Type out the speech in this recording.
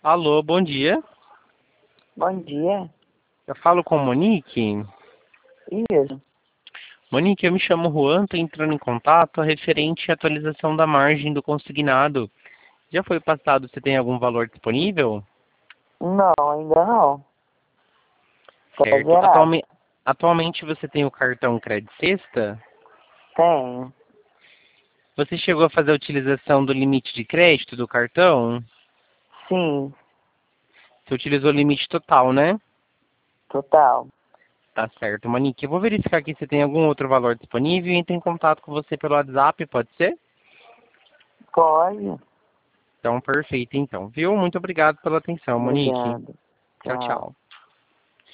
Alô, bom dia. Bom dia. Eu falo com Monique. Isso. Monique, eu me chamo Juan, estou entrando em contato referente à atualização da margem do consignado. Já foi passado, você tem algum valor disponível? Não, ainda não. Tá Certo. zerado. Atualmente você tem o cartão Credit Sexta? Tenho. Você chegou a fazer a utilização do limite de crédito do cartão? Sim, Você utilizou o limite total, né? total. Tá certo, Monique. Eu vou verificar aqui se tem algum outro valor disponível e entro em contato com você pelo WhatsApp, pode ser? Pode. Então, perfeito, então. Viu? Muito obrigado pela atenção, Monique. Obrigado. Tchau, Tchau. tchau.